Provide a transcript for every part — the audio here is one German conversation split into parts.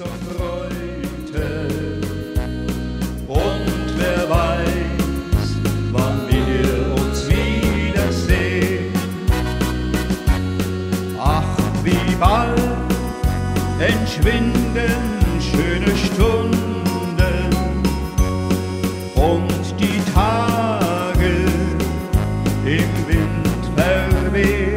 so freute. Und wer weiß, wann wir uns wiedersehen. Ach, wie bald entschwinden schöne Stunden und die Tage im Wind verwehen.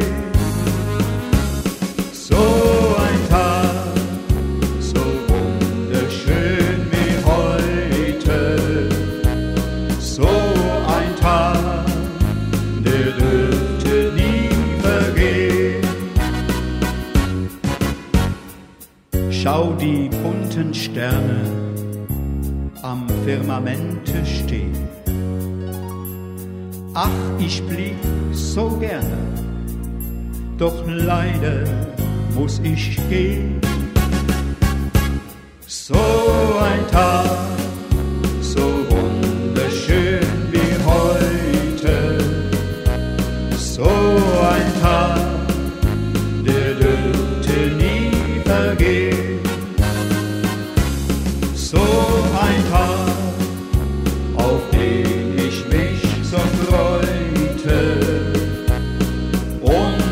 So ein Tag, so wunderschön wie heute, so ein Tag, der dürfte nie vergehen. Schau die bunten Sterne am Firmamente stehen. Ach, ich blieb so gerne, doch leider muss ich gehen. So ein Tag, so wunderschön wie heute, so ein Tag, der dürfte nie vergehen. So ein Tag, auf den ich mich so freute. Und